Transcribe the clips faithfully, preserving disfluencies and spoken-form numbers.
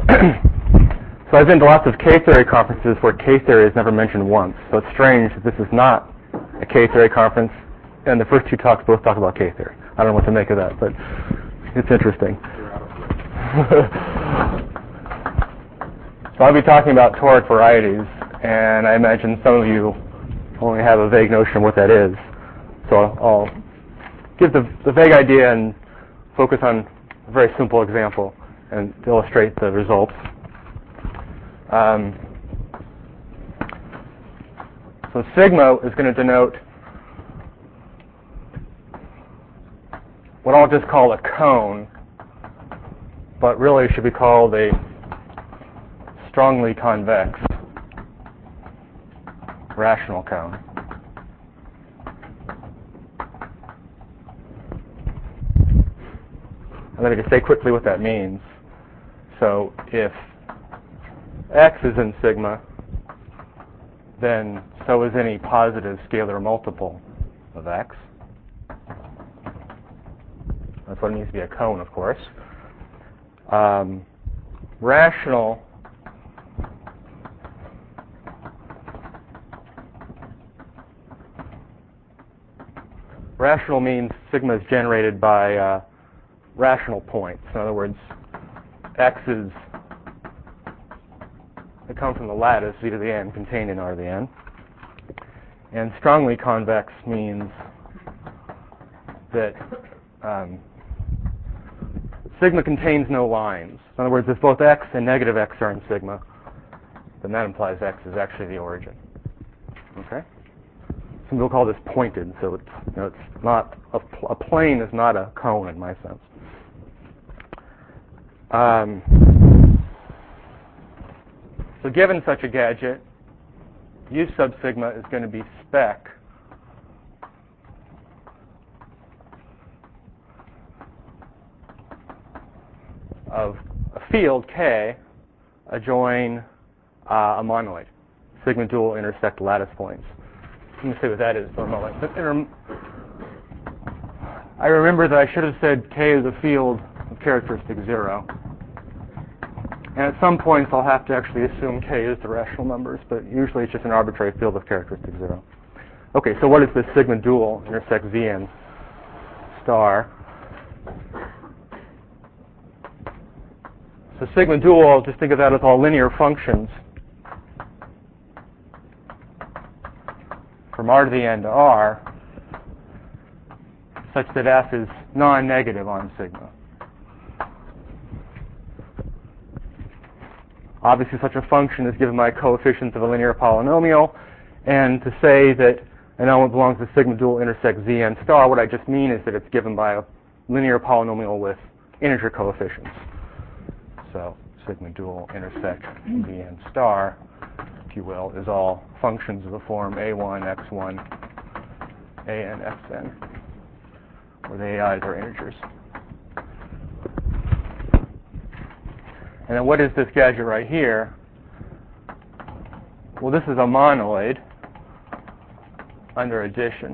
So I've been to lots of K-theory conferences where K-theory is never mentioned once. So it's strange that this is not a K-theory conference, and the first two talks both talk about K-theory. I don't know what to make of that, but it's interesting. So I'll be talking about toric varieties, and I imagine some of you only have a vague notion of what that is. So I'll give the, the vague idea and focus on a very simple example and to illustrate the results. Um, so sigma is going to denote what I'll just call a cone, but really should be called a strongly convex rational cone. And let me just say quickly what that means. So if X is in sigma, then so is any positive scalar multiple of X. That's what it means to be a cone, of course. Um, rational rational means sigma is generated by uh, rational points. In other words, X's that come from the lattice v to the n contained in R to the n. And strongly convex means that um, sigma contains no lines. In other words, if both x and negative x are in sigma, then that implies x is actually the origin. Okay? Some people call this pointed, so it's, you know, it's not a, a plane is not a cone in my sense. Um, so given such a gadget, U sub sigma is going to be spec of a field K adjoin uh, a monoid. Sigma dual intersect lattice points. Let me say what that is for a moment. I remember that I should have said K is a field of characteristic zero. And at some points I'll have to actually assume K is the rational numbers, but usually it's just an arbitrary field of characteristic zero. Okay, so what is this sigma dual intersect Vn star? So sigma dual, just think of that as all linear functions from R to the n to R, such that F is non-negative on sigma. Obviously, such a function is given by coefficients of a linear polynomial, and to say that an element belongs to sigma dual intersect Zn star, what I just mean is that it's given by a linear polynomial with integer coefficients. So sigma dual intersect Vn star, if you will, is all functions of the form a one, x one, an, xn, where the A Is are integers. And then what is this gadget right here? Well, this is a monoid under addition.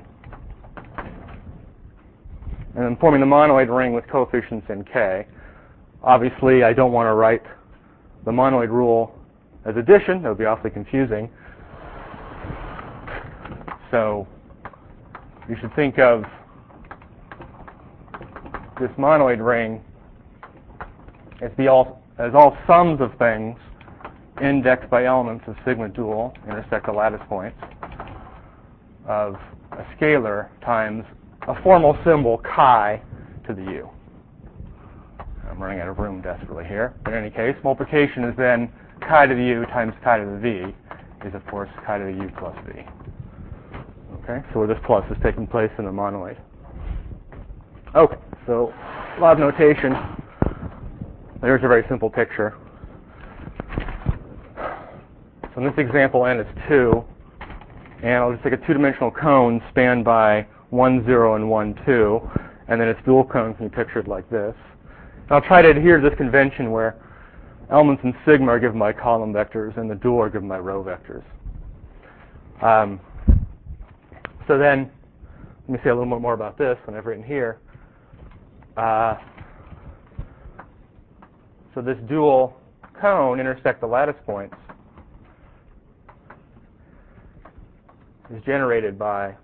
And I'm forming the monoid ring with coefficients in K. Obviously, I don't want to write the monoid rule as addition. That would be awfully confusing. So you should think of this monoid ring as the all as all sums of things indexed by elements of sigma dual intersect the lattice points of a scalar times a formal symbol chi to the u. I'm running out of room desperately here. But in any case, multiplication is then chi to the u times chi to the v is, of course, chi to the u plus v. Okay, so where this plus is taking place in the monoid. Okay, so a lot of notation. There's a very simple picture. So in this example, n is two, and I'll just take a two-dimensional cone spanned by one, zero, and one, two, and then its dual cone can be pictured like this. And I'll try to adhere to this convention where elements in sigma are given by column vectors and the dual are given by row vectors. Um, so then, let me say a little bit more about this when I've written here. Uh, so this dual cone intersect the lattice points is generated by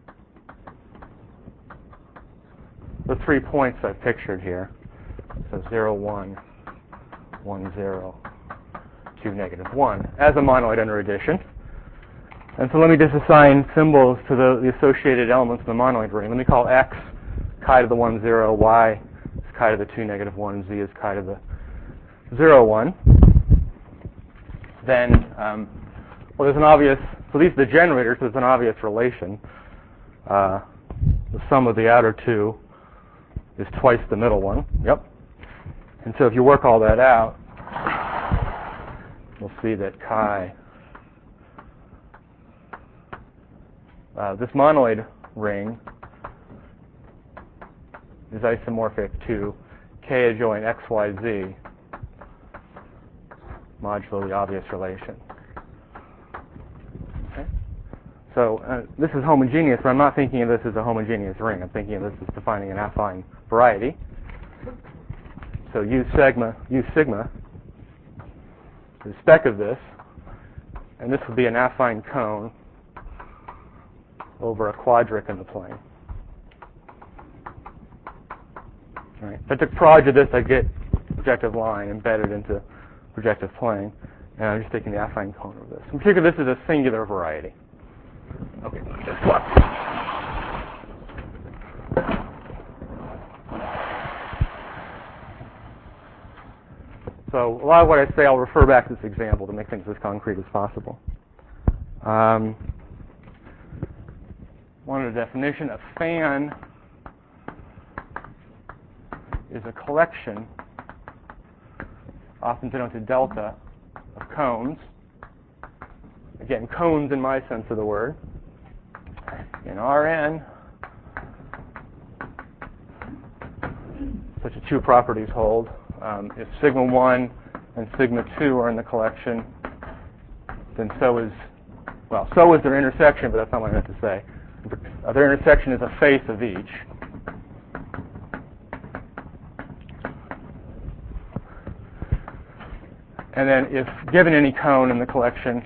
the three points I've pictured here. So zero, one, one, zero, two, negative one, as a monoid under addition. And so let me just assign symbols to the, the associated elements of the monoid ring. Let me call x chi to the one, zero, y is chi to the two, negative one, z is chi to the zero, one. Then, um, well, there's an obvious, so these are the generators, so there's an obvious relation. Uh, the sum of the outer two is twice the middle one. Yep. And so if you work all that out, we'll see that chi, uh, this monoid ring is isomorphic to k adjoint x, y, z modulo the obvious relation. Okay. So uh, this is homogeneous, but I'm not thinking of this as a homogeneous ring. I'm thinking of this as defining an affine variety. So U sigma, U sigma is spec of this, and this would be an affine cone over a quadric in the plane. All right. If I took proj of this, I'd get projective line embedded into projective plane, and I'm just taking the affine cone of this. In particular, this is a singular variety. Okay, let me just swap. So a lot of what I say, I'll refer back to this example to make things as concrete as possible. Um, one of the definition, a fan is a collection, often denoted delta, of cones. Again, cones in my sense of the word. In Rn, such as two properties hold. Um, if sigma one and sigma two are in the collection, then so is, well, so is their intersection, but that's not what I meant to say. Uh, their intersection is a face of each. And then if given any cone in the collection,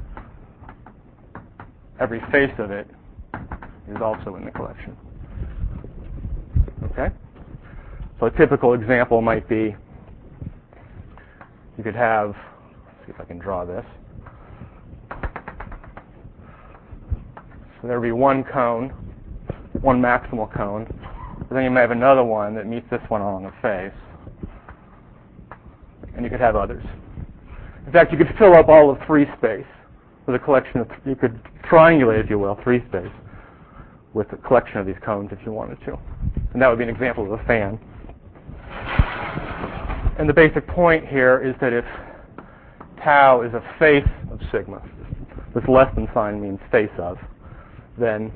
every face of it is also in the collection. Okay? So a typical example might be, you could have, let's see if I can draw this. So there would be one cone, one maximal cone, but then you might have another one that meets this one along the face. And you could have others. In fact, you could fill up all of three space with a collection of, you could triangulate, if you will, three space with a collection of these cones if you wanted to. And that would be an example of a fan. And the basic point here is that if tau is a face of sigma, this less than sign means face of, then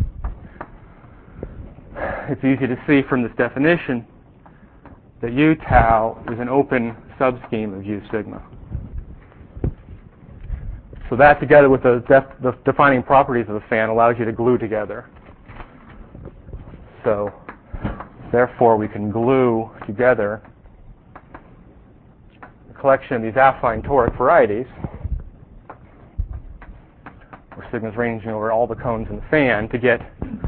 it's easy to see from this definition that U tau is an open subscheme of U sigma. So that, together with the, def the defining properties of the fan, allows you to glue together. So, therefore, we can glue together a collection of these affine toric varieties, where sigma is ranging over all the cones in the fan, to get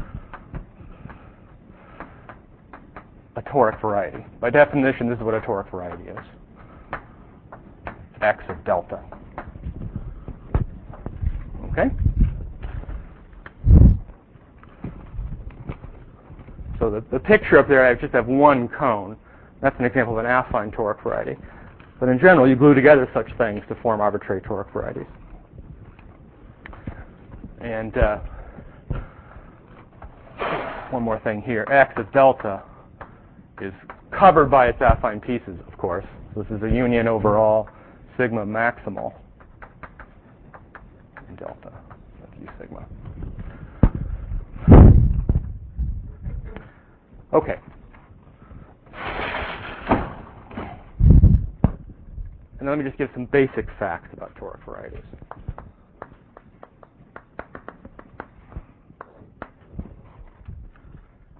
a toric variety. By definition, this is what a toric variety is. X of delta. Okay? So the, the picture up there, I just have one cone. That's an example of an affine toric variety. But in general, you glue together such things to form arbitrary toric varieties. And uh, one more thing here. X of delta is covered by its affine pieces, of course. So this is a union over all sigma maximal in delta. That's U sigma. Okay. And let me just give some basic facts about toric varieties.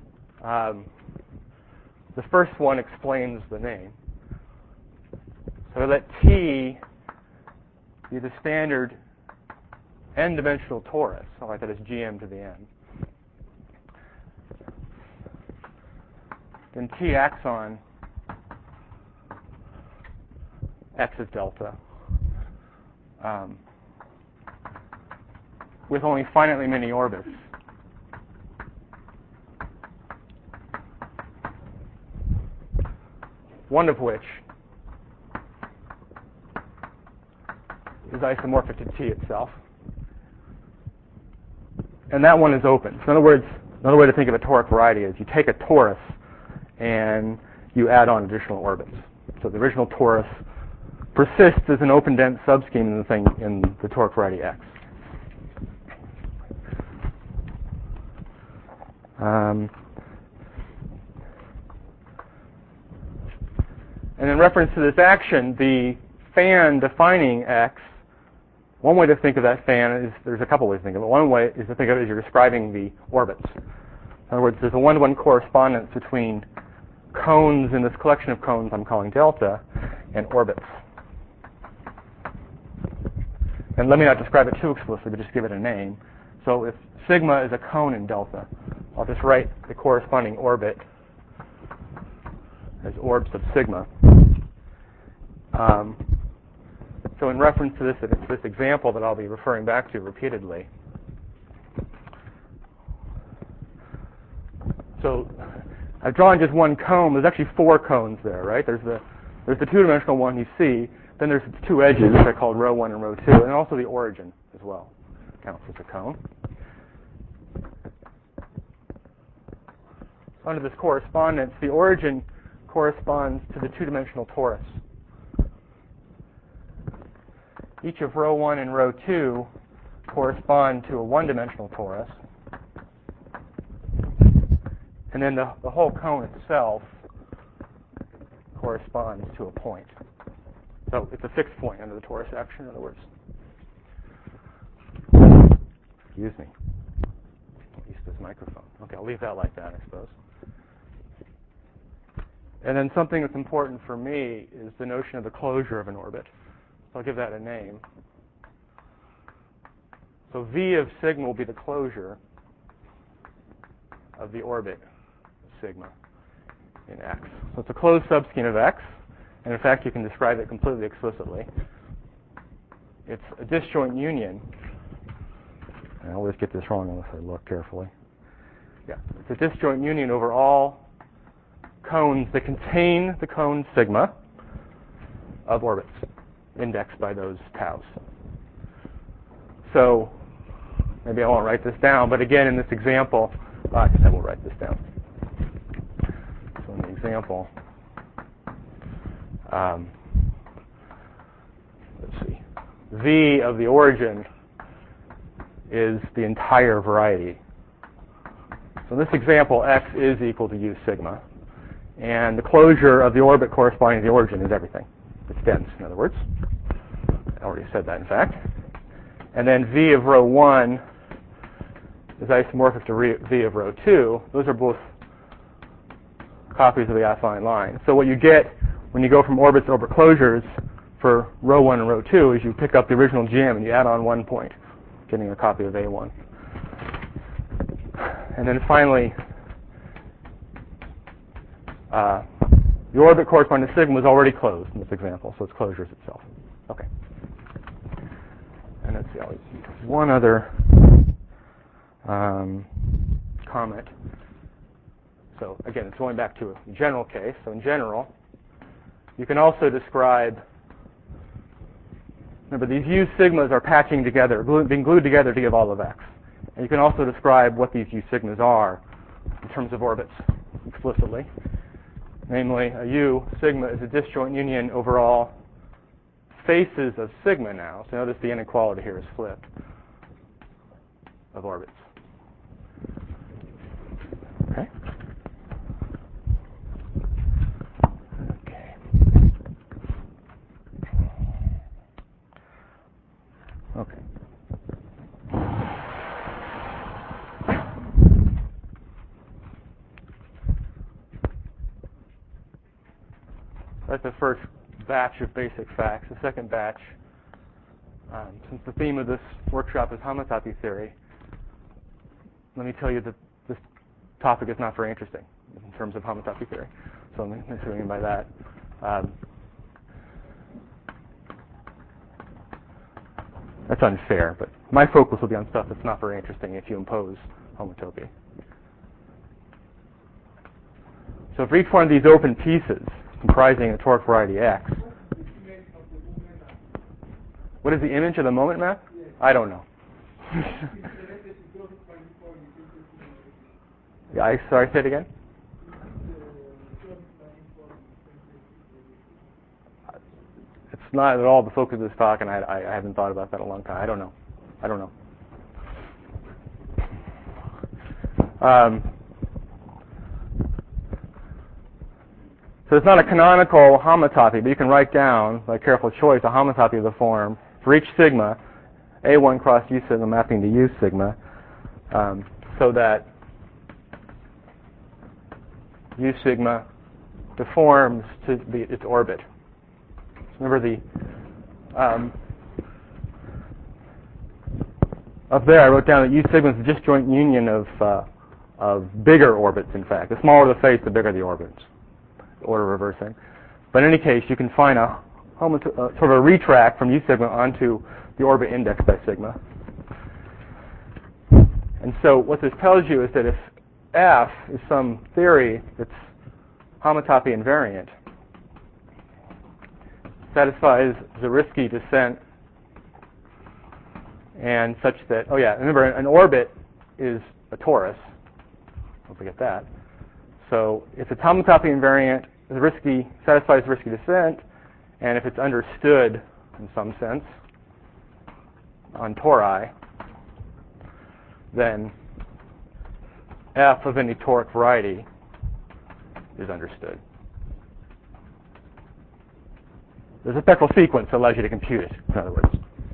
Um, the first one explains the name. So I let T be the standard n-dimensional torus. I'll write that as G M to the n. Then T acts on x of delta um, with only finitely many orbits. One of which is isomorphic to T itself. And that one is open. So in other words, another way to think of a toric variety is you take a torus and you add on additional orbits. So the original torus persists as an open dense subscheme in the thing in the toric variety X. Um, and in reference to this action, the fan defining X, one way to think of that fan is, there's a couple ways to think of it. One way is to think of it as you're describing the orbits. In other words, there's a one-to-one correspondence between cones in this collection of cones I'm calling delta and orbits. And let me not describe it too explicitly, but just give it a name. So if sigma is a cone in delta, I'll just write the corresponding orbit as orbs of sigma. Um, so in reference to this, this example that I'll be referring back to repeatedly, so I've drawn just one cone. There's actually four cones there, right? There's the there's the two-dimensional one you see. Then there's the two edges that are called rho one and rho two, and also the origin as well counts as a cone. So under this correspondence, the origin corresponds to the two-dimensional torus. Each of rho one and rho two correspond to a one-dimensional torus. And then the, the whole cone itself corresponds to a point. So it's a fixed point under the torus action, in other words. Excuse me. At least this microphone. Okay, I'll leave that like that, I suppose. And then something that's important for me is the notion of the closure of an orbit. So I'll give that a name. So V of sigma will be the closure of the orbit sigma in X. So it's a closed subscheme of X, and in fact you can describe it completely explicitly. It's a disjoint union. I always get this wrong unless I look carefully. Yeah, it's a disjoint union over all cones that contain the cone sigma of orbits indexed by those taus. So maybe I won't write this down, but again in this example, uh, I guess I will write this down. So in the example, um, let's see, V of the origin is the entire variety. So in this example, X is equal to U sigma. And the closure of the orbit corresponding to the origin is everything. It's dense, in other words. I already said that, in fact. And then V of rho one is isomorphic to V of rho two. Those are both copies of the affine line. So what you get when you go from orbits to orbit closures for rho one and rho two is you pick up the original G M and you add on one point, getting a copy of A one. And then finally, uh, the orbit corresponding to sigma was already closed in this example, so it's closures itself. Okay. And let's see, I'll use one other um, comment. So again, it's going back to a general case. So in general, you can also describe, remember these U sigmas are patching together, glue, being glued together to give all of X. And you can also describe what these U sigmas are in terms of orbits explicitly. Namely, a U sigma is a disjoint union over all faces of sigma now. So notice the inequality here is flipped of orbits. Okay? Okay. Okay. That's the first batch of basic facts, the second batch. Um, since the theme of this workshop is homotopy theory, let me tell you that this topic is not very interesting in terms of homotopy theory. So let me see what I mean by that. Um, that's unfair, but my focus will be on stuff that's not very interesting if you impose homotopy. So for each one of these open pieces comprising a toric variety X, what is the image of the moment map? I don't know. yeah, I sorry, say it again. It's not at all the focus of this talk, and I, I, I haven't thought about that in a long time. I don't know. I don't know. Um, so it's not a canonical homotopy, but you can write down, by careful choice, a homotopy of the form for each sigma, A one cross U sigma mapping to U sigma, um, so that U sigma deforms to the, its orbit. So remember the um, up there I wrote down that U sigma is the disjoint union of uh, of bigger orbits. In fact, the smaller the face, the bigger the orbits. Order reversing. But in any case, you can find a homo- uh, sort of a retract from U sigma onto the orbit indexed by sigma. And so what this tells you is that if F is some theory that's homotopy invariant, satisfies Zariski descent, and such that, oh yeah, remember, an orbit is a torus. Don't forget that. So if it's homotopy invariant, Zariski satisfies Zariski descent, and if it's understood in some sense on tori, then F of any toric variety is understood. There's a spectral sequence that allows you to compute it, in other words.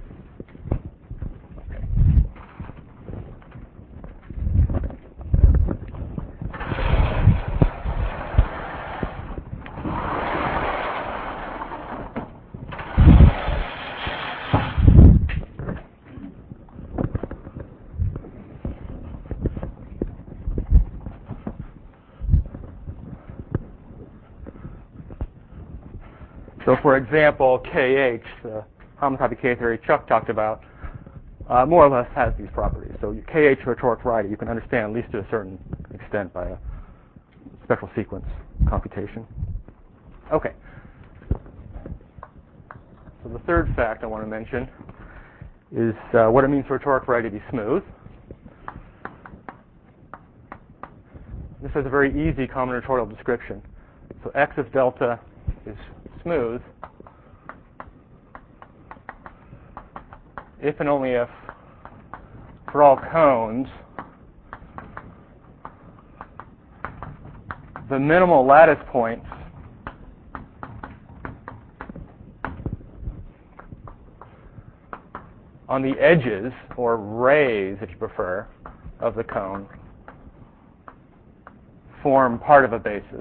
So, for example, K H, the homotopy K theory Chuck talked about, uh, more or less has these properties. So K H for a toric variety you can understand at least to a certain extent by a spectral sequence computation. Okay. So the third fact I want to mention is uh, what it means for a toric variety to be smooth. This has a very easy combinatorial description. So X of delta is smooth if and only if, for all cones, the minimal lattice points on the edges, or rays if you prefer, of the cone form part of a basis.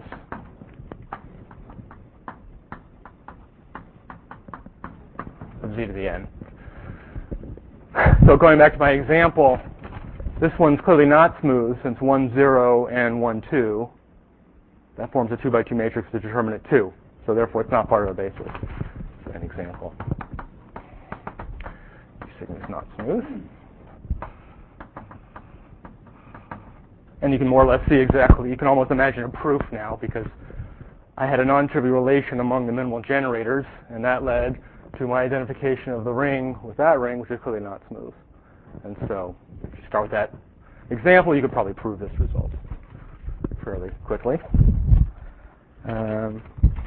Of z to the n. So going back to my example, this one's clearly not smooth since one, zero, and one, two. That forms a two by two matrix with determinant two. So therefore it's not part of a basis. So an example. Sigma is not smooth. And you can more or less see exactly, you can almost imagine a proof now, because I had a non-trivial relation among the minimal generators, and that led to my identification of the ring with that ring, which is clearly not smooth. And so if you start with that example, you could probably prove this result fairly quickly. Um,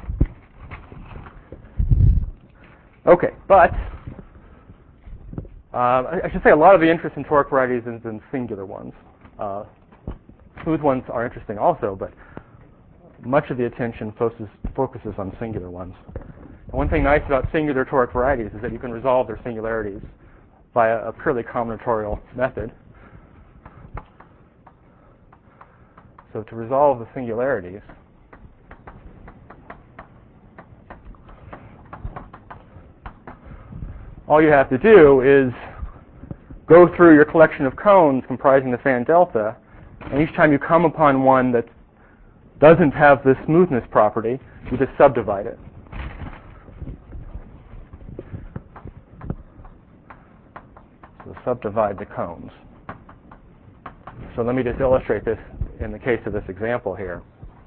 okay, but uh, I should say a lot of the interest in toric varieties is in singular ones. Uh, smooth ones are interesting also, but much of the attention focuses, focuses on singular ones. And one thing nice about singular toric varieties is that you can resolve their singularities by a, a purely combinatorial method. So to resolve the singularities, all you have to do is go through your collection of cones comprising the fan delta, and each time you come upon one that doesn't have this smoothness property, you just subdivide it. So subdivide the cones. So let me just illustrate this in the case of this example here.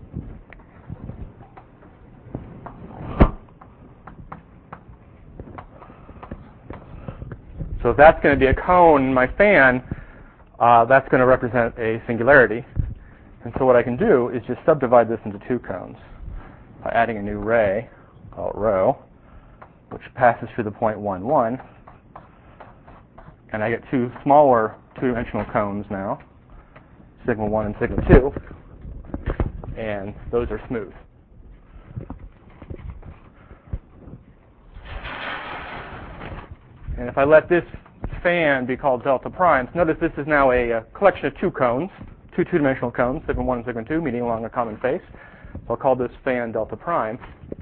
So if that's going to be a cone in my fan, uh, that's going to represent a singularity. And so what I can do is just subdivide this into two cones by adding a new ray, called rho, which passes through the point one, one. And I get two smaller two-dimensional cones now, sigma one and sigma two. And those are smooth. And if I let this fan be called delta prime, notice this is now a, a collection of two cones, two two-dimensional cones, sigma one and sigma two, meeting along a common face. So I'll call this fan delta prime.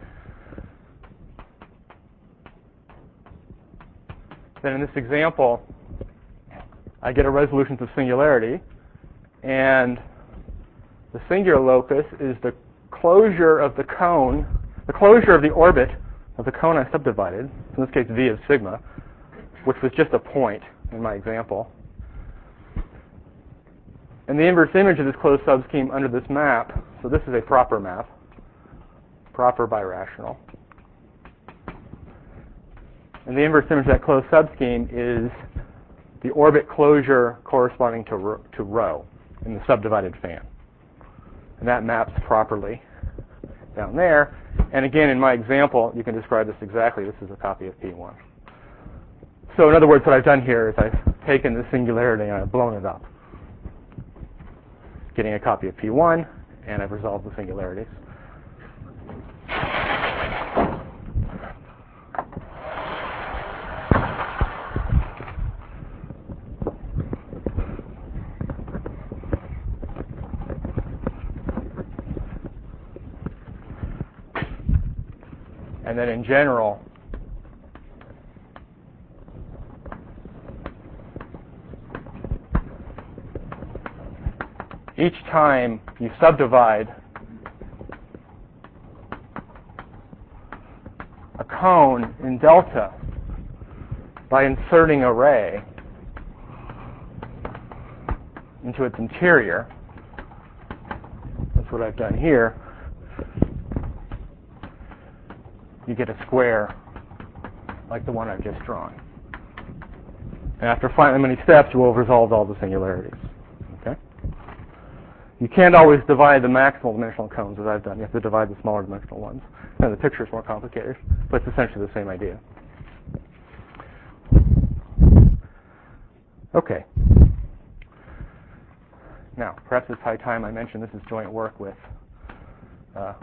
Then in this example, I get a resolution to singularity, and the singular locus is the closure of the cone, the closure of the orbit of the cone I subdivided, in this case V of sigma, which was just a point in my example. And the inverse image of this closed subscheme under this map, so this is a proper map, proper birational. And the inverse image of that closed subscheme is the orbit closure corresponding to rho, to rho in the subdivided fan. And that maps properly down there. And again, in my example, you can describe this exactly. This is a copy of P one. So in other words, what I've done here is I've taken the singularity and I've blown it up, getting a copy of P one, and I've resolved the singularities. And then in general, each time you subdivide a cone in delta by inserting a ray into its interior, that's what I've done here, you get a square like the one I've just drawn. And after finally many steps, you will have resolved all the singularities. Okay? You can't always divide the maximal dimensional cones as I've done. You have to divide the smaller dimensional ones. And the picture is more complicated, but it's essentially the same idea. Okay. Now, perhaps it's high time I mention this is joint work with uh,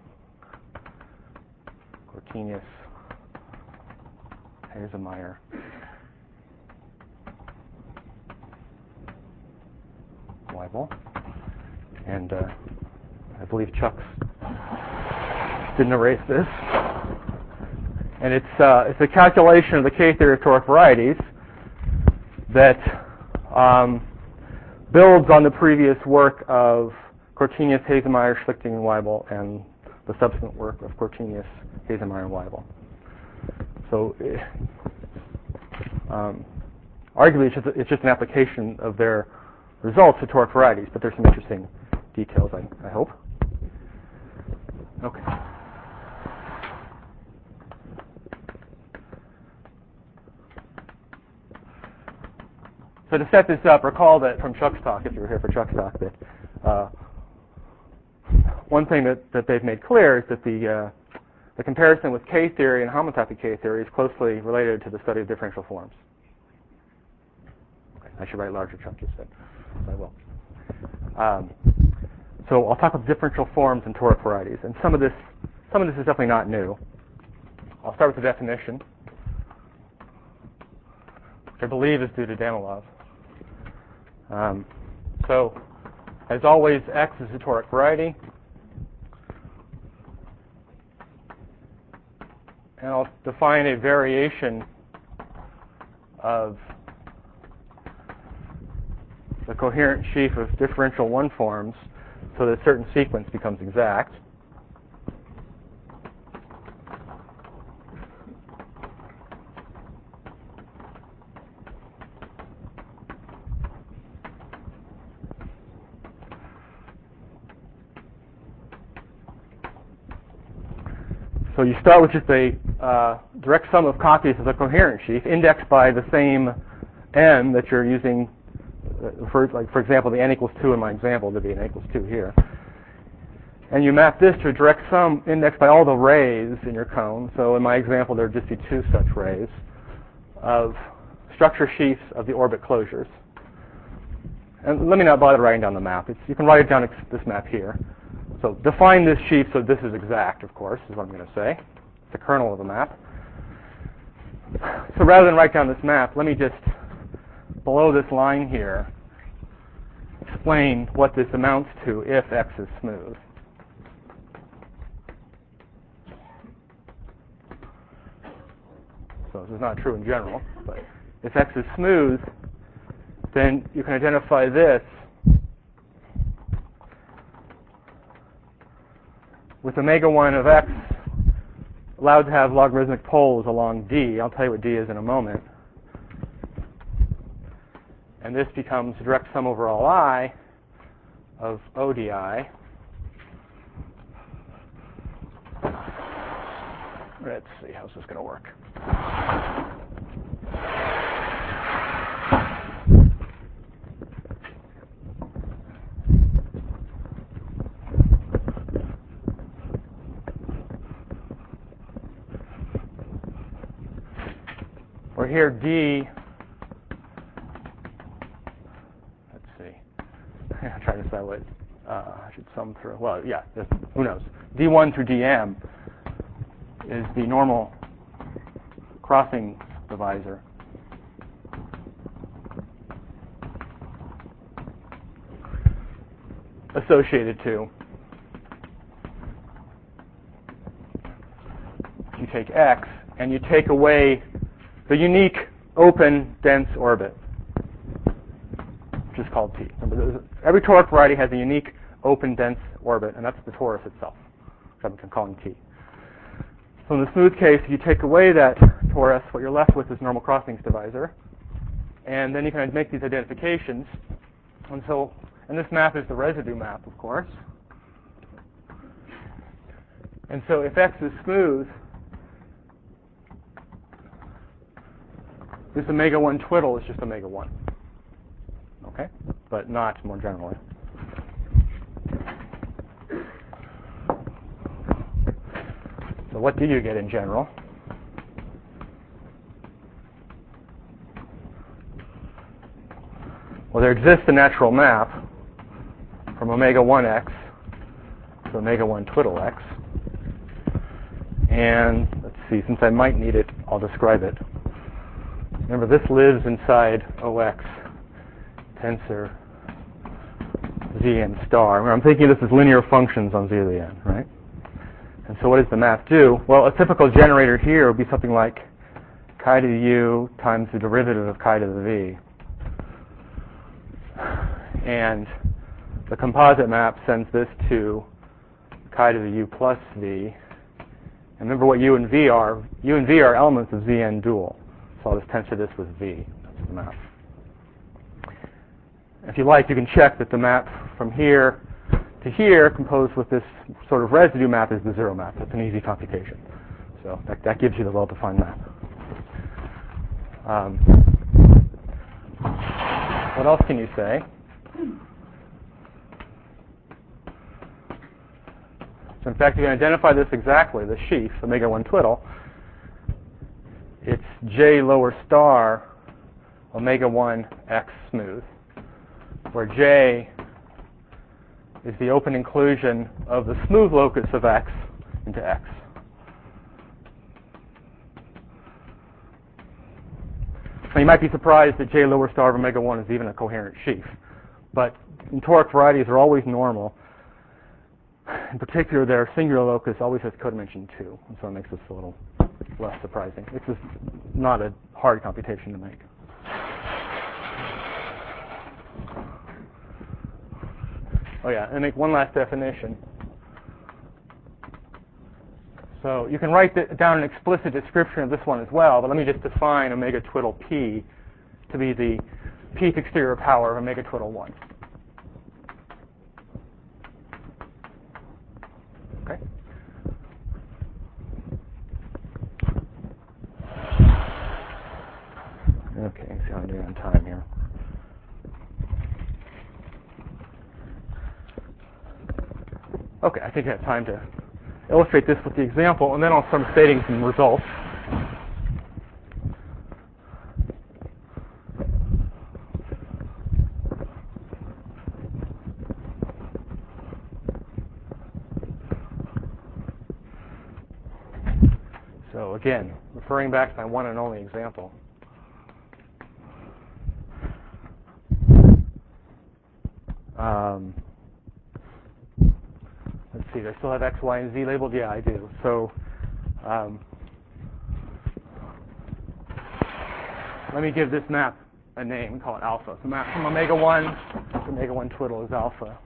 Cortenius, Hasemeyer, Weibel, and uh, I believe Chuck's didn't erase this. And it's uh, it's a calculation of the K-theory of toric varieties that um, builds on the previous work of Cortenius, Hasemeyer, Schlichting, and Weibel, and the subsequent work of Cortenius, Hasemeyer, and Weibel. So, um, arguably, it's just, it's just an application of their results to toric varieties, but there's some interesting details, I, I hope. Okay. So to set this up, recall that from Chuck's talk, if you were here for Chuck's talk, that uh, one thing that, that they've made clear is that the uh, the comparison with K-theory and homotopy K-theory is closely related to the study of differential forms. Okay, I should write larger, Chuck, you said. So I will. Um, so I'll talk about differential forms and toric varieties, and some of this some of this is definitely not new. I'll start with the definition, which I believe is due to Danilov. Um, so, as always, X is a toric variety. And I'll define a variation of the coherent sheaf of differential one forms so that a certain sequence becomes exact. So you start with just a uh, direct sum of copies of the coherent sheaf indexed by the same n that you're using. For, like, for example, the n equals two in my example to be n equals two here. And you map this to a direct sum indexed by all the rays in your cone. So in my example, there would just be two such rays of structure sheafs of the orbit closures. And let me not bother writing down the map. It's, you can write it down this map here. So define this sheaf so this is exact, of course, is what I'm going to say. It's the kernel of the map. So rather than write down this map, let me just, below this line here, explain what this amounts to if X is smooth. So this is not true in general, but if X is smooth, then you can identify this with omega one of X allowed to have logarithmic poles along D. I'll tell you what D is in a moment. And this becomes direct sum over all I of O D I. Let's see, how's this going to work? Or here D, let's see, I'm trying to decide what uh, I should sum through. Well, yeah, who knows? D one through D M is the normal crossing divisor. Associated to, you take X and you take away the unique open dense orbit, which is called T. Every toric variety has a unique open dense orbit, and that's the torus itself, which I'm calling T. So in the smooth case, if you take away that torus, what you're left with is normal crossings divisor, and then you can make these identifications. And so, and this map is the residue map, of course. And so if X is smooth, this omega one twiddle is just omega one, okay? But not more generally. So what do you get in general? Well, there exists a natural map from omega one X to omega one twiddle X. And let's see, since I might need it, I'll describe it. Remember, this lives inside O X tensor Zn star. Remember, I'm thinking of this as linear functions on Z to the n, right? And so what does the map do? Well, a typical generator here would be something like chi to the u times the derivative of chi to the v. And the composite map sends this to chi to the u plus v. And remember what u and v are. U and v are elements of Zn dual. So I'll just tensor this with V. That's the map. If you like, you can check that the map from here to here, composed with this sort of residue map, is the zero map. That's an easy computation. So that, that gives you the well-defined map. Um, what else can you say? So in fact, you can identify this exactly, the sheaf, omega one twiddle. It's J lower star omega one X smooth, where J is the open inclusion of the smooth locus of X into X. Now you might be surprised that J lower star of omega one is even a coherent sheaf, but in toric varieties are always normal. In particular, their singular locus always has codimension two, and so it makes this a little less surprising. This is not a hard computation to make. Oh yeah, and make one last definition. So you can write down an explicit description of this one as well, but let me just define omega twiddle p to be the pth exterior power of omega twiddle one. Okay. Okay, let's see how I'm doing on time here. Okay, I think I have time to illustrate this with the example, and then I'll start stating some results. So again, referring back to my one and only example. Um, let's see, do I still have X, Y, and Z labeled? Yeah, I do. So um, let me give this map a name and call it alpha. So map from omega one to omega one twiddle is alpha.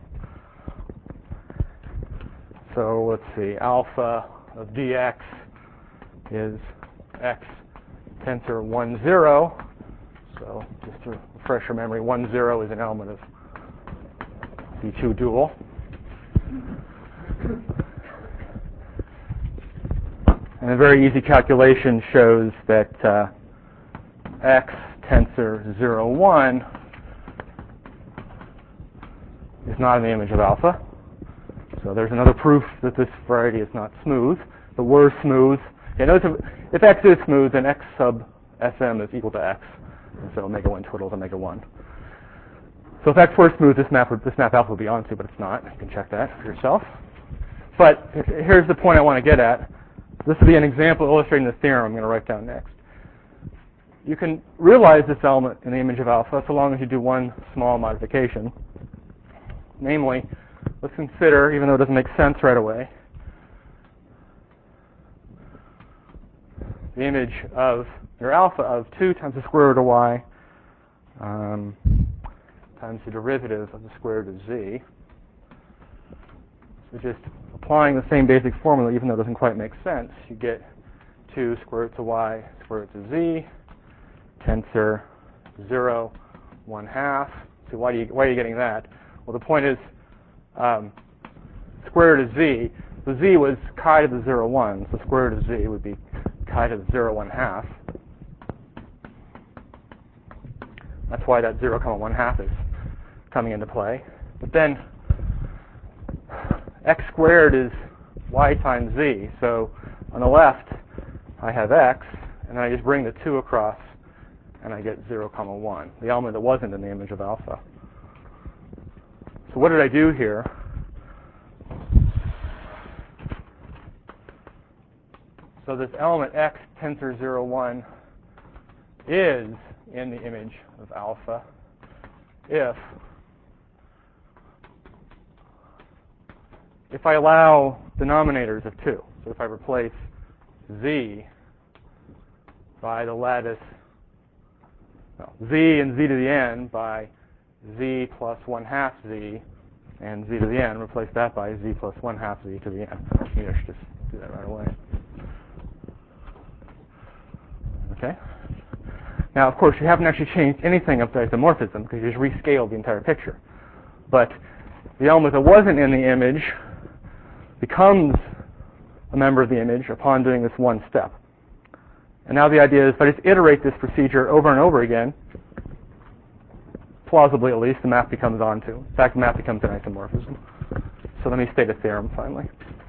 So let's see, alpha of dx is x tensor one, zero. So just to refresh your memory, one, zero is an element of the two dual. And a very easy calculation shows that uh, x tensor zero, one is not in the image of alpha. So there's another proof that this variety is not smooth. The word smooth, yeah, notice if, if x is smooth, then x sub Sm is equal to x. And so omega one twiddle is omega one. So if x were smooth, this map would, this map alpha would be onto, but it's not. You can check that for yourself. But here's the point I want to get at. This will be an example illustrating the theorem I'm going to write down next. You can realize this element in the image of alpha so long as you do one small modification. Namely, let's consider, even though it doesn't make sense right away, the image of your alpha of two times the square root of y um, times the derivative of the square root of z. So just applying the same basic formula, even though it doesn't quite make sense, you get two square roots of y, square roots of z, tensor zero, one half. So why, do you, why are you getting that? Well, the point is, um, square root of z, the z was chi to the zero, one, so square root of z would be chi to the zero, one half. That's why that zero comma one half is coming into play. But then x squared is y times z. So on the left, I have x, and then I just bring the two across, and I get zero comma one, the element that wasn't in the image of alpha. So what did I do here? So this element x tensor zero, one is in the image of alpha if if I allow denominators of two. So if I replace z by the lattice, no, z and z to the n by z plus one half z, and z to the n, replace that by z plus one half z to the n. Maybe I should just do that right away. Okay. Now, of course, you haven't actually changed anything of the isomorphism because you just rescaled the entire picture. But the element that wasn't in the image becomes a member of the image upon doing this one step. And now the idea is if I just iterate this procedure over and over again, plausibly at least, the map becomes onto. In fact, the map becomes an isomorphism. So let me state a theorem finally.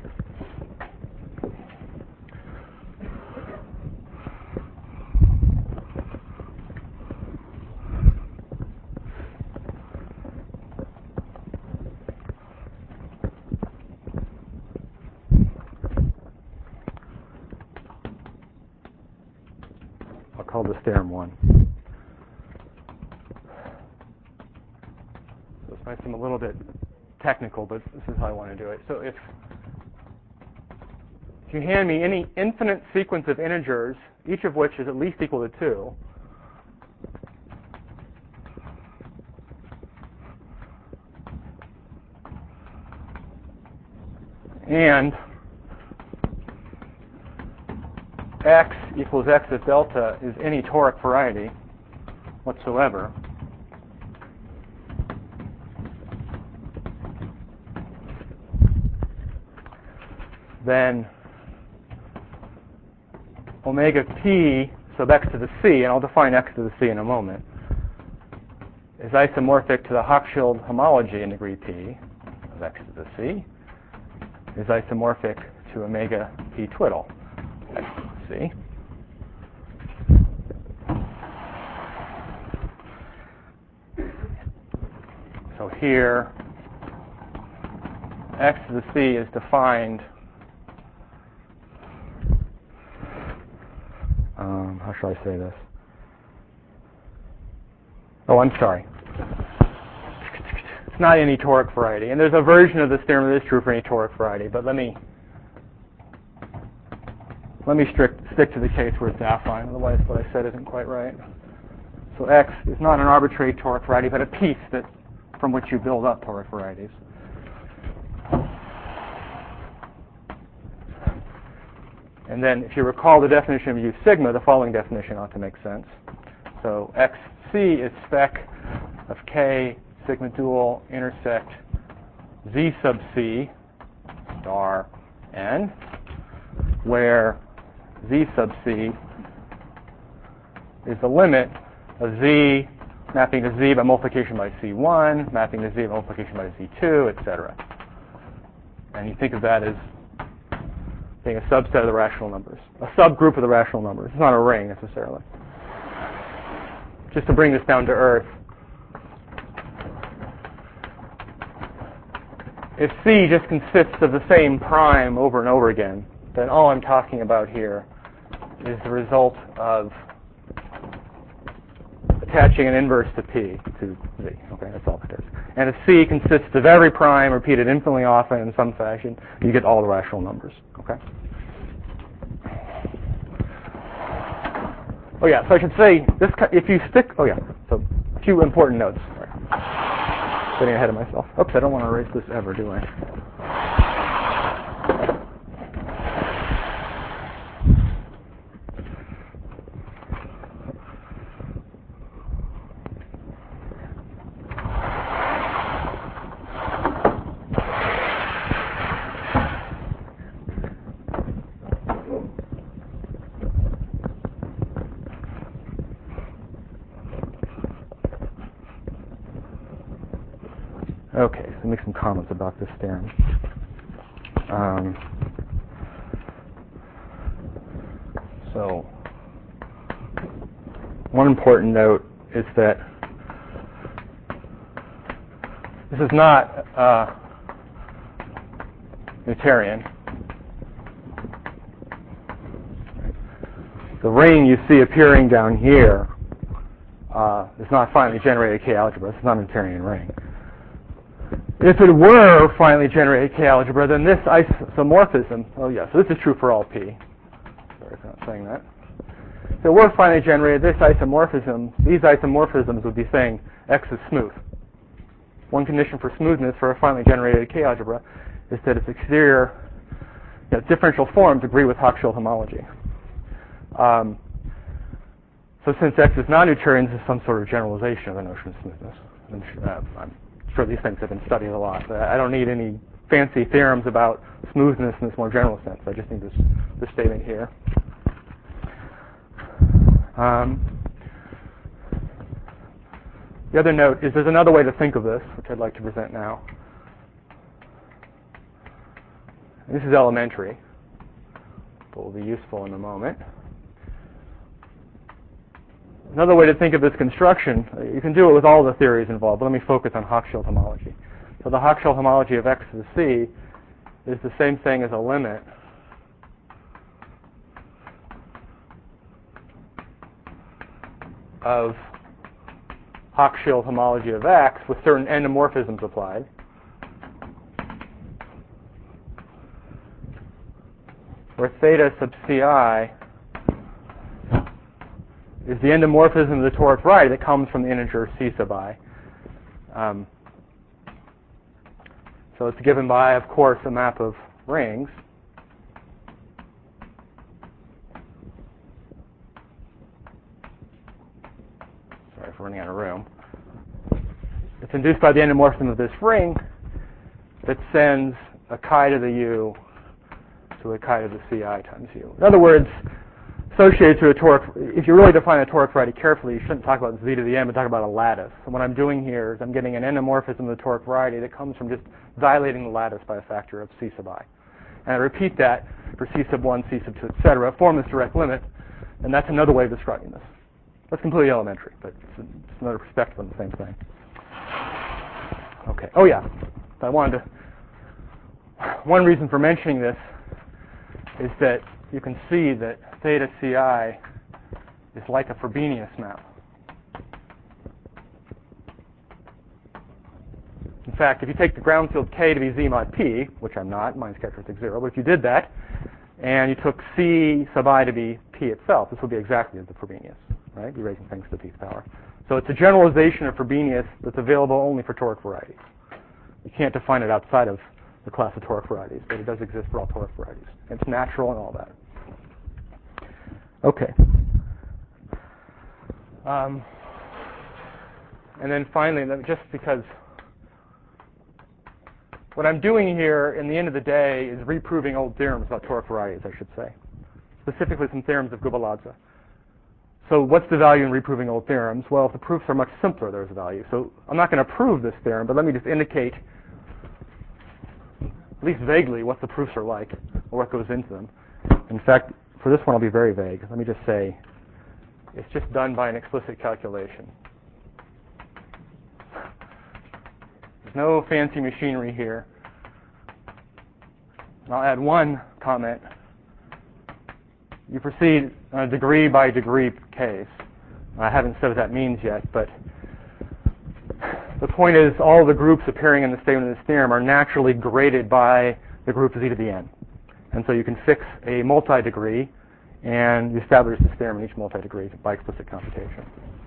I'll call this theorem one. So this might seem a little bit technical, but this is how I want to do it. So if if you hand me any infinite sequence of integers, each of which is at least equal to two, and x equals x of delta is any toric variety whatsoever, then omega p sub x to the c, and I'll define x to the c in a moment, is isomorphic to the Hochschild homology in degree p of x to the c, is isomorphic to omega p twiddle x to the c. So here, x to the c is defined, um, how shall I say this? Oh, I'm sorry. It's not any toric variety. And there's a version of this theorem that is true for any toric variety, but let me let me strict, stick to the case where it's affine, otherwise what I said isn't quite right. So x is not an arbitrary toric variety, but a piece that from which you build up toric varieties. And then if you recall the definition of U sigma, the following definition ought to make sense. So xc is spec of k sigma dual intersect z sub c star n, where z sub c is the limit of z mapping to z by multiplication by c one, mapping to z by multiplication by z two, et cetera. And you think of that as being a subset of the rational numbers, a subgroup of the rational numbers. It's not a ring necessarily. Just to bring this down to earth, if C just consists of the same prime over and over again, then all I'm talking about here is the result of attaching an inverse to P to Z. Okay, that's all it is. And if C consists of every prime repeated infinitely often in some fashion, you get all the rational numbers. Okay. Oh yeah, so I should say this. If you stick, oh yeah, so a few important notes. Sorry. Getting ahead of myself. Oops, I don't want to erase this ever, do I? Okay, so make some comments about this theorem. Um, so, one important note is that this is not uh, Noetherian. The ring you see appearing down here uh, is not finally generated K-algebra. It's not a Noetherian ring. If it were finally generated K-algebra, then this isomorphism, oh yeah, so this is true for all P. Sorry for not saying that. If it were finally generated, this isomorphism, these isomorphisms would be saying X is smooth. One condition for smoothness for a finally generated K-algebra is that its exterior, you know, differential forms agree with Hochschild homology. Um, so since X is non-Noetherian, this is some sort of generalization of the notion of smoothness. And, uh, I'm sure these things have been studied a lot. But I don't need any fancy theorems about smoothness in this more general sense. I just need this, this statement here. Um, the other note is there's another way to think of this, which I'd like to present now. This is elementary, but will be useful in a moment. Another way to think of this construction, you can do it with all the theories involved, but let me focus on Hochschild homology. So the Hochschild homology of X to the C is the same thing as a limit of Hochschild homology of X with certain endomorphisms applied, where theta sub Ci is the endomorphism of the toric variety that comes from the integer C sub I. Um, so it's given by, of course, a map of rings. Sorry for running out of room. It's induced by the endomorphism of this ring that sends a chi to the u to a chi to the Ci times u. In other words, associated to a toric, if you really define a toric variety carefully, you shouldn't talk about z to the n, but talk about a lattice. And what I'm doing here is I'm getting an endomorphism of the toric variety that comes from just dilating the lattice by a factor of C sub I. And I repeat that for C sub one, C sub two, et cetera, form this direct limit, and that's another way of describing this. That's completely elementary, but it's, it's another perspective on the same thing. Okay. Oh, yeah. I wanted to. One reason for mentioning this is that you can see that theta Ci is like a Frobenius map. In fact, if you take the ground field K to be Z mod P, which I'm not, mine's characteristic zero, but if you did that, and you took C sub I to be P itself, this would be exactly the Frobenius, right? You're raising things to the Pth power. So it's a generalization of Frobenius that's available only for toric varieties. You can't define it outside of the class of toric varieties, but it does exist for all toric varieties. It's natural and all that. Okay. Um, and then finally, just because what I'm doing here in the end of the day is reproving old theorems about toric varieties, I should say, specifically some theorems of Gubaladze. So what's the value in reproving old theorems? Well, if the proofs are much simpler, there's a value. So I'm not going to prove this theorem, but let me just indicate, at least vaguely, what the proofs are like or what goes into them. In fact, for this one, I'll be very vague. Let me just say it's just done by an explicit calculation. There's no fancy machinery here. And I'll add one comment. You proceed on a degree by degree case. I haven't said what that means yet, but the point is all the groups appearing in the statement of this theorem are naturally graded by the group z to the n. And so you can fix a multi-degree, and you establish this theorem in each multi-degree by explicit computation.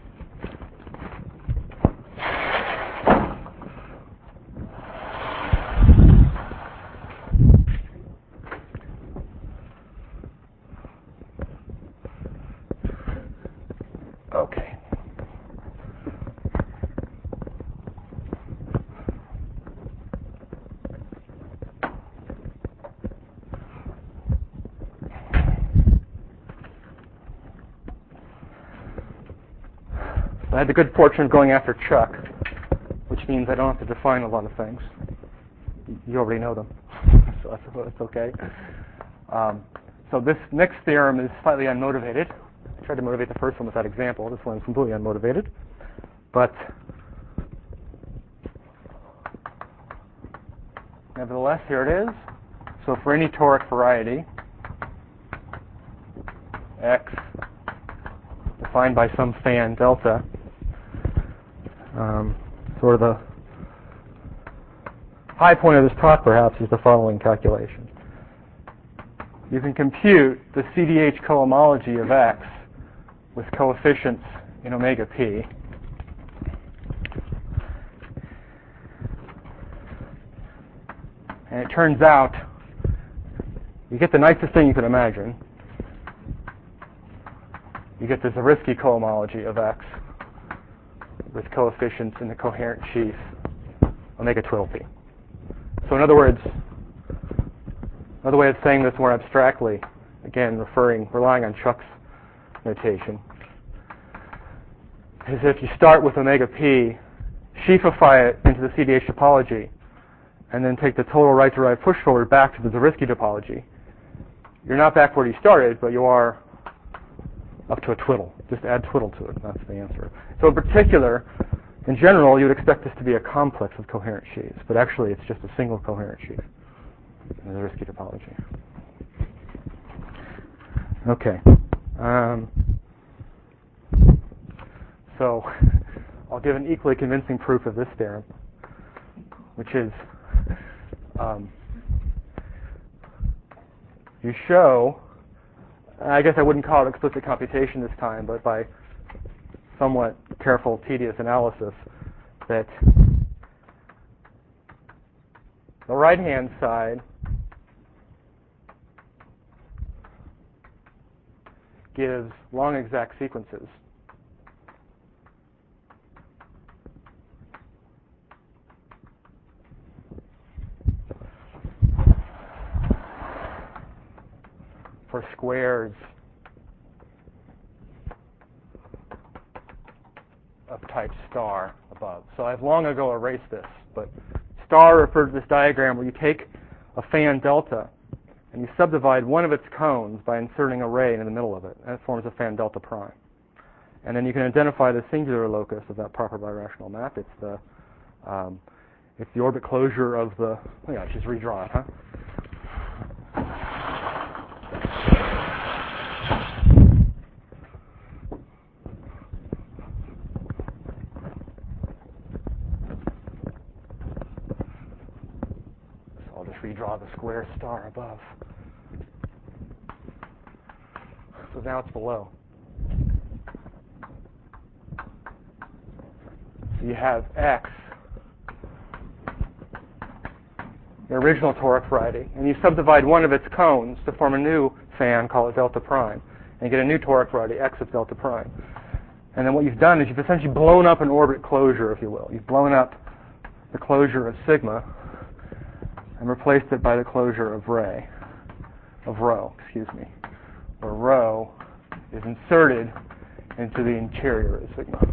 Okay. I had the good fortune of going after Chuck, which means I don't have to define a lot of things. You already know them, so that's, that's okay. Um, so this next theorem is slightly unmotivated. I tried to motivate the first one with that example. This one's completely unmotivated. But nevertheless, here it is. So for any toric variety, X defined by some fan delta, um, sort of the high point of this talk, perhaps, is the following calculation. You can compute the C D H cohomology of X with coefficients in omega p. And it turns out you get the nicest thing you could imagine. You get the Zariski cohomology of X with coefficients in the coherent sheaf omega twelve p. So in other words, another way of saying this more abstractly, again referring, relying on Chuck's notation, is if you start with omega p, sheafify it into the C D H topology, and then take the total right derived push forward back to the Zariski topology, you're not back where you started, but you are up to a twiddle. Just add twiddle to it. That's the answer. So in particular, in general, you would expect this to be a complex of coherent sheaves, but actually it's just a single coherent sheaf in the Zariski topology. Okay. Um, so I'll give an equally convincing proof of this theorem, which is um, you show, I guess I wouldn't call it explicit computation this time, but by somewhat careful, tedious analysis, that the right-hand side gives long exact sequences. For squares of type star above. So I've long ago erased this, but star refers to this diagram where you take a fan delta and you subdivide one of its cones by inserting a ray into the middle of it. And it forms a fan delta prime. And then you can identify the singular locus of that proper birational map. It's the um, it's the orbit closure of the. Oh yeah, just redraw it, huh? Redraw the square star above. So now it's below. So you have X, the original toric variety, and you subdivide one of its cones to form a new fan, call it delta prime, and you get a new toric variety, X of delta prime. And then what you've done is you've essentially blown up an orbit closure, if you will. You've blown up the closure of sigma and replaced it by the closure of ray, of rho, excuse me, where rho is inserted into the interior of sigma.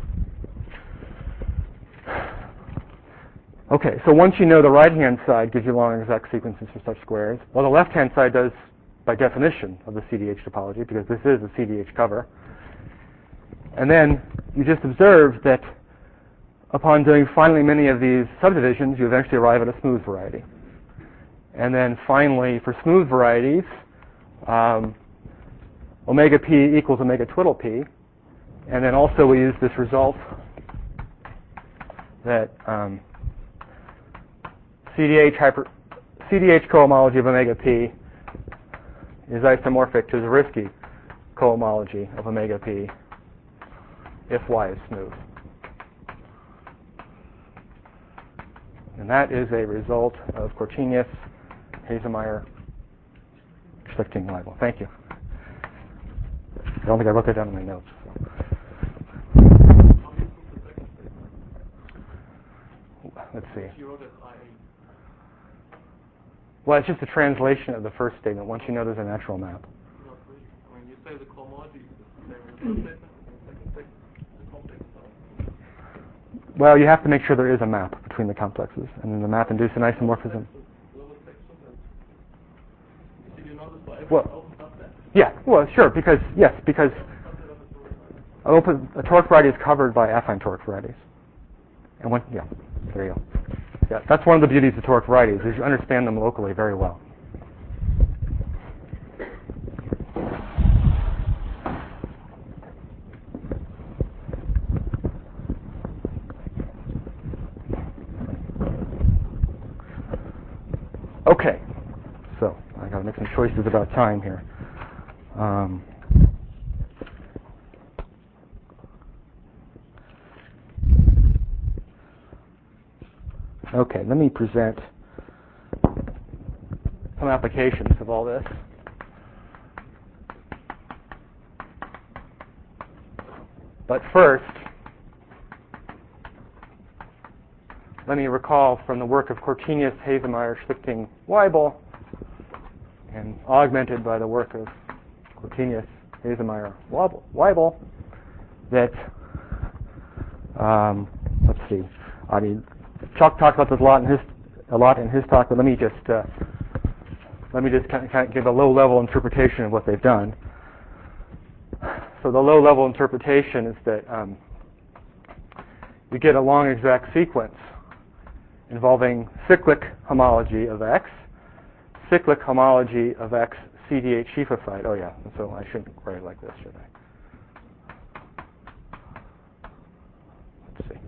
Okay, so once you know the right-hand side gives you long exact sequences for such squares, well, the left-hand side does by definition of the C D H topology, because this is a C D H cover. And then you just observe that upon doing finally many of these subdivisions, you eventually arrive at a smooth variety. And then finally, for smooth varieties, um, omega p equals omega twiddle p. And then also we use this result that um, C D H hyper, C D H cohomology of omega p is isomorphic to the Zariski cohomology of omega p if y is smooth. And that is a result of Cortinius, Hasemeyer, Schlichting, Leibel. Thank you. I don't think I wrote that down in my notes. So. Let's see. Well, it's just a translation of the first statement once you know there's a natural map. I mean, you say the cohomology is the same in the first statement, and the second statement, the complex side. Well, you have to make sure there is a map between the complexes, and then the map induces an isomorphism. Well, yeah, well, sure, because, yes, because a, open, a toric variety is covered by affine toric varieties. And when, yeah, there you go. Yeah, that's one of the beauties of toric varieties, is you understand them locally very well. Okay, so I got to make some choices about time here. Um, okay, let me present some applications of all this. But first, let me recall from the work of Cortinius, Hasemeyer, Schlichting, Leibel, and augmented by the work of Cortinius, Hasemeyer, Leibel, that, um, let's see, I mean, Chuck talked about this a lot in his, a lot in his talk, but let me just, uh, let me just kind of, kind of give a low-level interpretation of what they've done. So the low-level interpretation is that um, you get a long exact sequence involving cyclic homology of X, cyclic homology of X C D H Schieferfied. Oh yeah, so I shouldn't write it like this, should I? Let's see.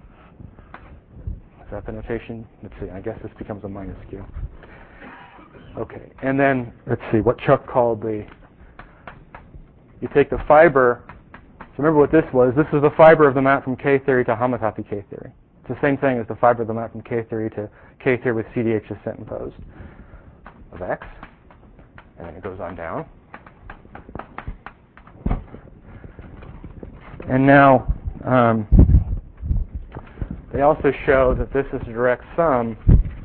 Is that the notation? Let's see, I guess this becomes a minus Q. Okay, and then let's see what Chuck called the. You take the fiber. So remember what this was. This is the fiber of the map from K theory to homotopy K theory. It's the same thing as the fiber of the map from K theory to K theory with C D H descent imposed of X, and then it goes on down. And now um, they also show that this is a direct sum.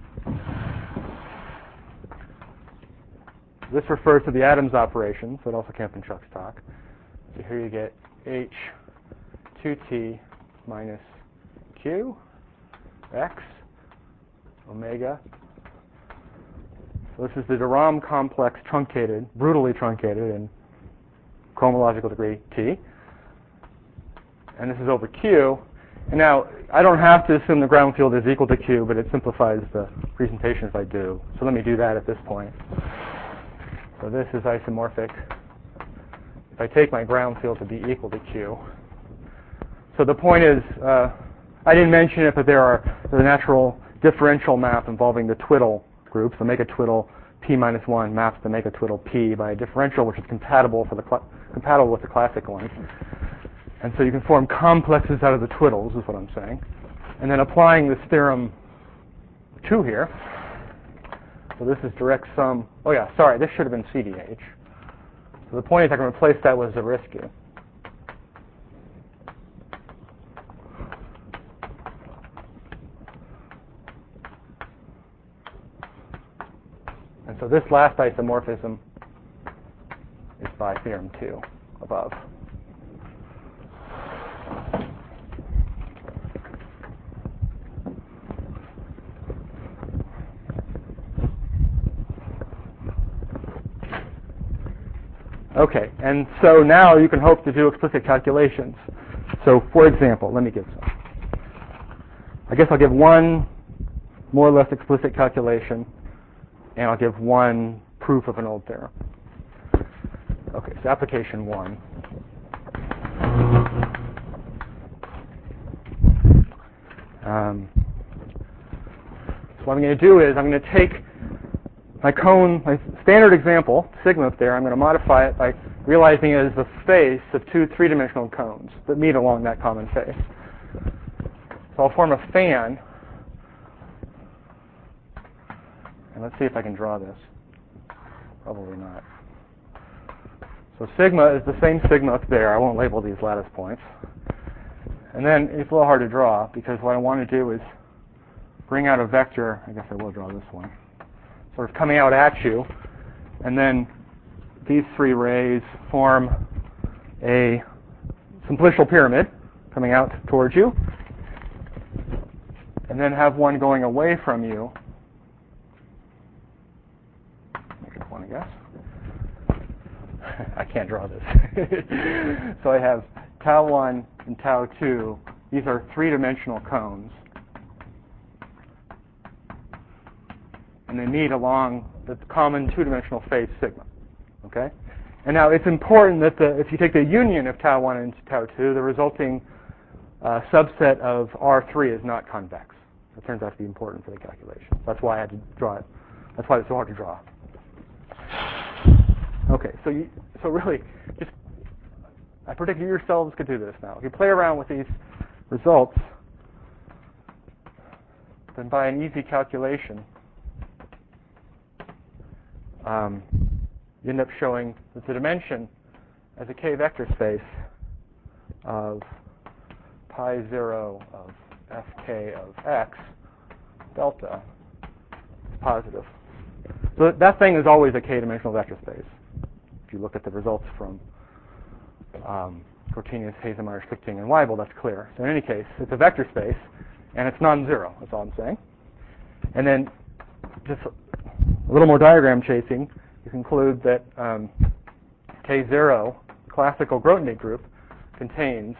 This refers to the Adams operation, so it also came up in Chuck's talk. So here you get H two T minus Q X omega. So this is the de Rham complex truncated, brutally truncated in cohomological degree T. And this is over Q. And now, I don't have to assume the ground field is equal to Q, but it simplifies the presentation if I do. So let me do that at this point. So this is isomorphic if I take my ground field to be equal to Q. So the point is, uh, I didn't mention it, but there are the natural differential map involving the twiddle groups. The omega twiddle P minus one maps to omega twiddle P by a differential which is compatible for the cl- compatible with the classic one. And so you can form complexes out of the twiddles, is what I'm saying. And then applying this theorem two here. So this is direct sum. Oh yeah, sorry, this should have been C D H. So the point is I can replace that with Zariski. And so this last isomorphism is by theorem two above. Okay, and so now you can hope to do explicit calculations. So for example, let me give some. I guess I'll give one more or less explicit calculation, and I'll give one proof of an old theorem. Okay, so application one. Um, so what I'm going to do is I'm going to take my cone, my standard example, sigma up there, I'm going to modify it by realizing it as the face of two three-dimensional cones that meet along that common face. So I'll form a fan. And let's see if I can draw this. Probably not. So sigma is the same sigma up there. I won't label these lattice points. And then it's a little hard to draw because what I want to do is bring out a vector. I guess I will draw this one. Sort of coming out at you, and then these three rays form a simplicial pyramid coming out towards you, and then have one going away from you. Make one, I guess. I can't draw this. So I have tau one and tau two. These are three-dimensional cones. And they meet along the common two-dimensional face sigma. Okay? And now it's important that the, if you take the union of tau one and tau two, the resulting uh, subset of R three is not convex. It turns out to be important for the calculation. That's why I had to draw it. That's why it's so hard to draw. Okay, so you, so really, just I predict you yourselves could do this now. If you play around with these results, then by an easy calculation, Um, you end up showing that the dimension as a K vector space of pi zero of fk of x delta is positive. So that thing is always a K-dimensional vector space. If you look at the results from um, Cortinius, Hasemeyer, Schlichting, and Weibel, that's clear. So in any case, it's a vector space, and it's non-zero. That's all I'm saying. And then just a little more diagram chasing, you conclude that um, K zero, classical Grothendieck group, contains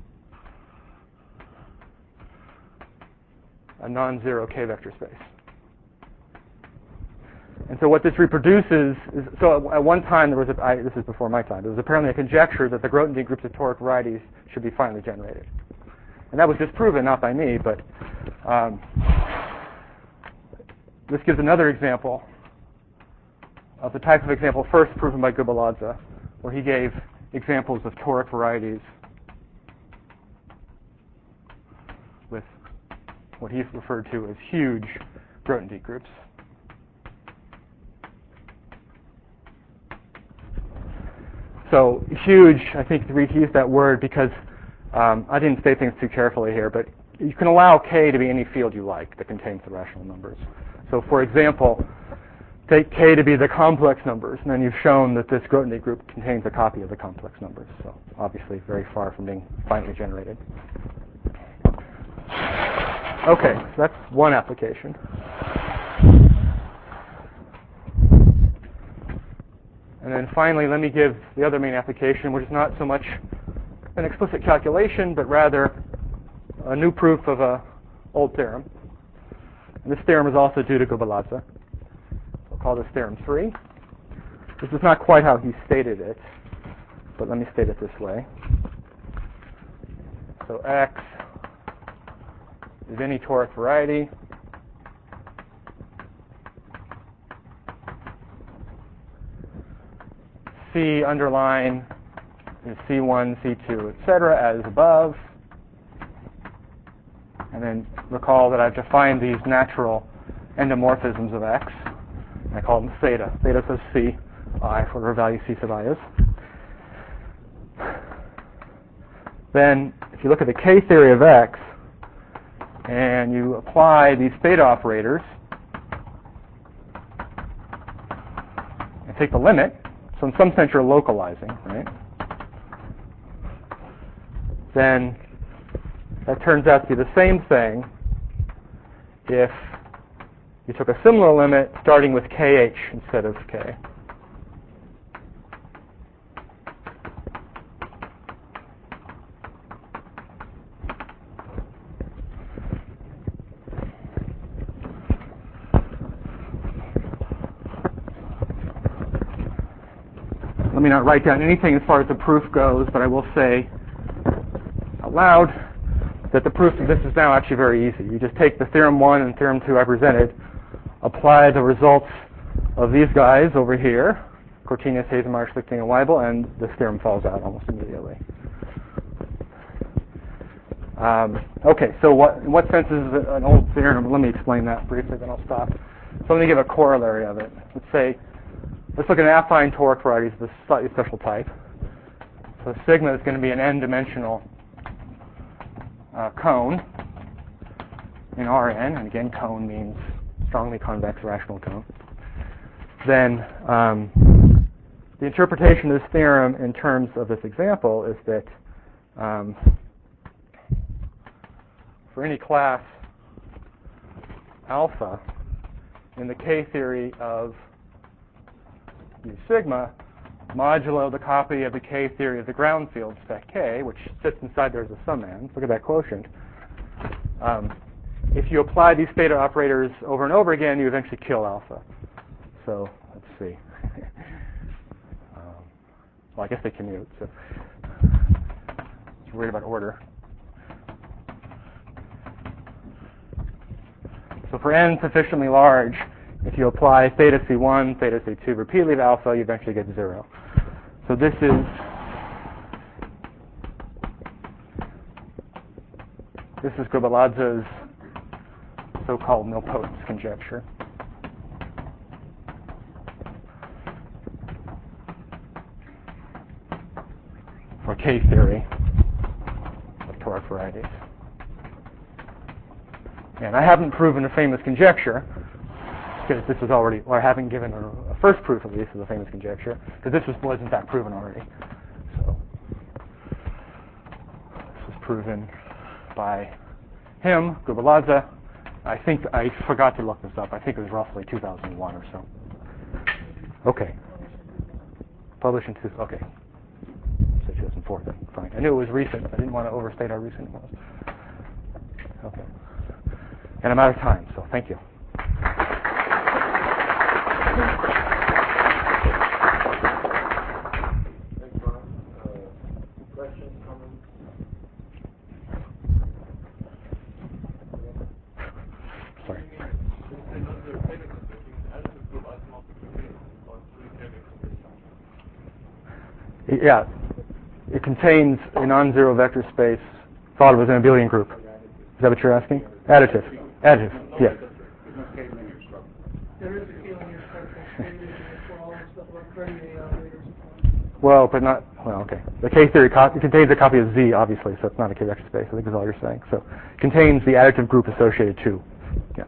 a non-zero K vector space. And so what this reproduces is, so at one time there was, a, I, this is before my time, there was apparently a conjecture that the Grothendieck groups of toric varieties should be finely generated. And that was disproven, not by me, but um, this gives another example of the type of example first proven by Gubaladze, where he gave examples of toric varieties with what he referred to as huge Grothendieck groups. So huge, I think we use that word because um, I didn't state things too carefully here, but you can allow K to be any field you like that contains the rational numbers. So for example, take K to be the complex numbers, and then you've shown that this Grothendieck group contains a copy of the complex numbers. So obviously very far from being finitely generated. Okay, so that's one application. And then finally, let me give the other main application, which is not so much an explicit calculation, but rather a new proof of an old theorem. And this theorem is also due to Gubaladze. We'll call this theorem three. This is not quite how he stated it, but let me state it this way. So X is any toric variety C underline is C one, C two, et cetera, as above. And then recall that I've defined these natural endomorphisms of X. And I call them theta. Theta says C, I, whatever value C sub I is. Then, if you look at the K theory of X, and you apply these theta operators, and take the limit, so in some sense you're localizing, right? Then that turns out to be the same thing if you took a similar limit starting with K H instead of K. Let me not write down anything as far as the proof goes, but I will say out loud that the proof of this is now actually very easy. You just take the theorem one and theorem two I presented, apply the results of these guys over here, Cortinus, Haselmeier, Schlichting, and Weibel, and this theorem falls out almost immediately. Um, okay, so what, in what sense is it an old theorem? Let me explain that briefly, then I'll stop. So let me give a corollary of it. Let's say, let's look at an affine toric varieties of a slightly special type. So sigma is going to be an n-dimensional uh, cone in Rn, and again, cone means strongly convex rational cone. Then um, the interpretation of this theorem in terms of this example is that um, for any class alpha in the K theory of U sigma, modulo the copy of the K theory of the ground field spec K, which sits inside there as a summand. Look at that quotient. Um, if you apply these theta operators over and over again, you eventually kill alpha. So let's see. um, well, I guess they commute. So I'm worried about order. So for n sufficiently large, if you apply theta C one, theta C two repeatedly to alpha, you eventually get zero. So this is this is Gubaladze's so-called nilpotence conjecture. For K theory of toric varieties. And I haven't proven a famous conjecture, because this was already, or I haven't given a, a first proof at least of the famous conjecture, because this was, was in fact proven already. So this was proven by him, Gubaladze. I think I forgot to look this up. I think it was roughly two thousand one or so. Okay. Published in two. Okay. So two thousand four then. Fine. I knew it was recent. I didn't want to overstate how recent it was. Okay. And I'm out of time, so thank you. Thanks, Ron. Uh, questions, comments? Sorry. Wenn Sie dann so Fälle sind, deswegen alles ist so als Multiplication. yeah, it contains a non-zero vector space thought of as an abelian group. Is that what you're asking? Additive. Additive, yeah. There is a K-linear structure stated as well and stuff like Cartier operators. Well, but not, well, okay. The K-theory copy contains a copy of Z, obviously, so it's not a K-vector space, I think is all you're saying. So it contains the additive group associated to. Yeah.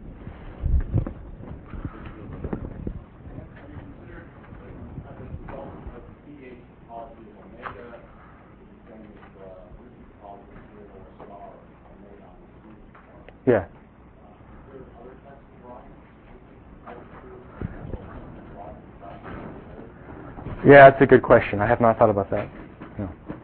Yeah. Yeah, that's a good question. I have not thought about that. No.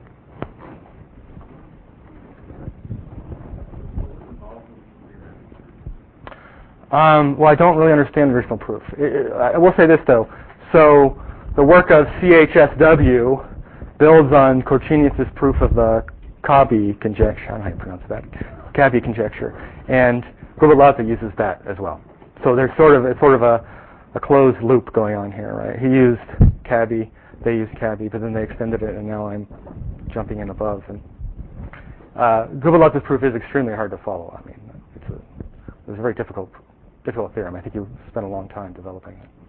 Um, well, I don't really understand the original proof. It, it, I will say this, though. So the work of C H S W builds on Cortinius' proof of the Kabi conjecture. I don't know how you pronounce that. Kabi conjecture. And Gruber-Latza uses that as well. So there's sort of it's sort of a, a closed loop going on here, right? He used Kabi, they used Kabi, but then they extended it, and now I'm jumping in above. And uh, Gruber-Latza's proof is extremely hard to follow. I mean, it's a, it's a very difficult, difficult theorem. I think you spent a long time developing it.